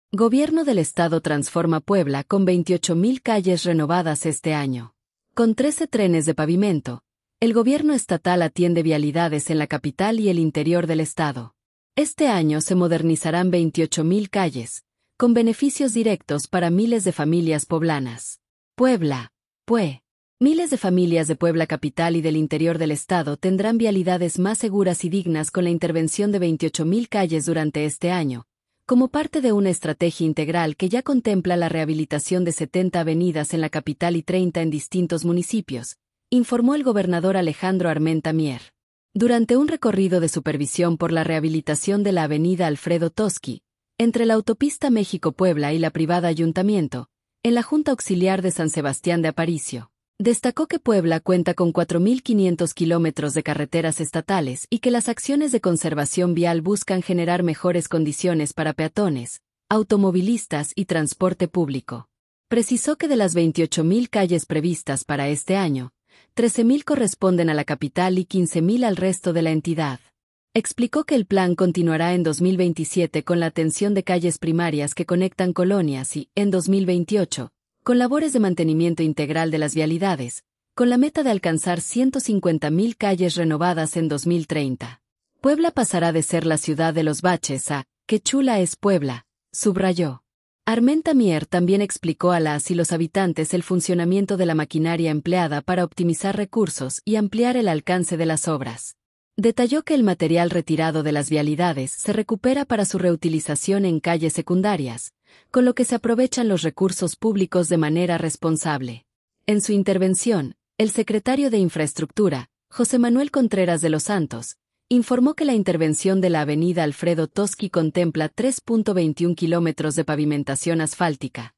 Gobierno del Estado transforma Puebla con 28,000 calles renovadas este año. Con 13 trenes de pavimento, el gobierno estatal atiende vialidades en la capital y el interior del estado. Este año se modernizarán 28,000 calles, con beneficios directos para miles de familias poblanas. Puebla, PUE. Miles de familias de Puebla capital y del interior del estado tendrán vialidades más seguras y dignas con la intervención de 28,000 calles durante este año, como parte de una estrategia integral que ya contempla la rehabilitación de 70 avenidas en la capital y 30 en distintos municipios, informó el gobernador Alejandro Armenta Mier. Durante un recorrido de supervisión por la rehabilitación de la avenida Alfredo Toski, entre la autopista México-Puebla y la privada Ayuntamiento, en la Junta Auxiliar de San Sebastián de Aparicio, destacó que Puebla cuenta con 4,500 kilómetros de carreteras estatales y que las acciones de conservación vial buscan generar mejores condiciones para peatones, automovilistas y transporte público. Precisó que de las 28,000 calles previstas para este año, 13,000 corresponden a la capital y 15,000 al resto de la entidad. Explicó que el plan continuará en 2027 con la atención de calles primarias que conectan colonias y, en 2028, con labores de mantenimiento integral de las vialidades, con la meta de alcanzar 150,000 calles renovadas en 2030. Puebla pasará de ser la ciudad de los baches a "qué chula es Puebla", subrayó. Armenta Mier también explicó a las y los habitantes el funcionamiento de la maquinaria empleada para optimizar recursos y ampliar el alcance de las obras. Detalló que el material retirado de las vialidades se recupera para su reutilización en calles secundarias, con lo que se aprovechan los recursos públicos de manera responsable. En su intervención, el secretario de Infraestructura, José Manuel Contreras de los Santos, informó que la intervención de la avenida Alfredo Toski contempla 3,21 kilómetros de pavimentación asfáltica,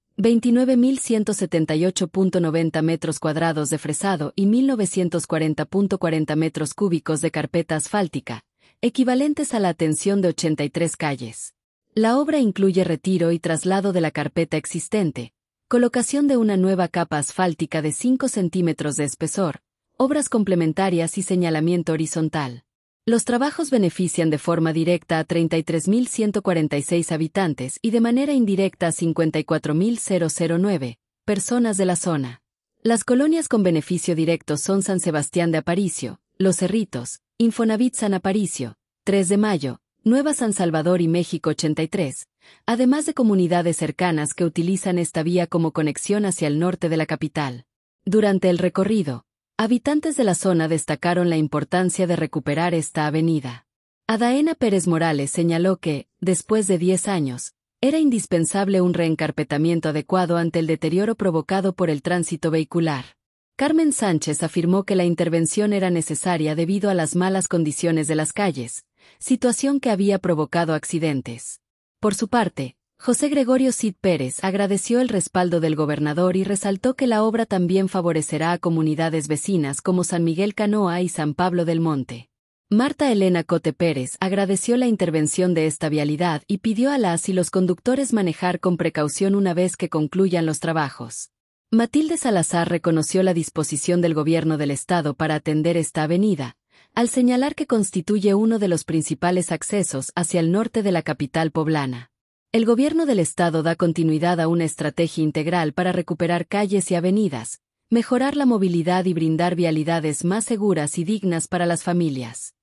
29,178,90 metros cuadrados de fresado y 1,940,40 metros cúbicos de carpeta asfáltica, equivalentes a la atención de 83 calles. La obra incluye retiro y traslado de la carpeta existente, colocación de una nueva capa asfáltica de 5 centímetros de espesor, obras complementarias y señalamiento horizontal. Los trabajos benefician de forma directa a 33,146 habitantes y de manera indirecta a 54,009 personas de la zona. Las colonias con beneficio directo son San Sebastián de Aparicio, Los Cerritos, Infonavit San Aparicio, 3 de Mayo, Nueva San Salvador y México 83, además de comunidades cercanas que utilizan esta vía como conexión hacia el norte de la capital. Durante el recorrido, habitantes de la zona destacaron la importancia de recuperar esta avenida. Adaena Pérez Morales señaló que, después de 10 años, era indispensable un reencarpetamiento adecuado ante el deterioro provocado por el tránsito vehicular. Carmen Sánchez afirmó que la intervención era necesaria debido a las malas condiciones de las calles, situación que había provocado accidentes. Por su parte, José Gregorio Cid Pérez agradeció el respaldo del gobernador y resaltó que la obra también favorecerá a comunidades vecinas como San Miguel Canoa y San Pablo del Monte. Marta Elena Cote Pérez agradeció la intervención de esta vialidad y pidió a las y los conductores manejar con precaución una vez que concluyan los trabajos. Matilde Salazar reconoció la disposición del gobierno del estado para atender esta avenida, al señalar que constituye uno de los principales accesos hacia el norte de la capital poblana. El gobierno del estado da continuidad a una estrategia integral para recuperar calles y avenidas, mejorar la movilidad y brindar vialidades más seguras y dignas para las familias.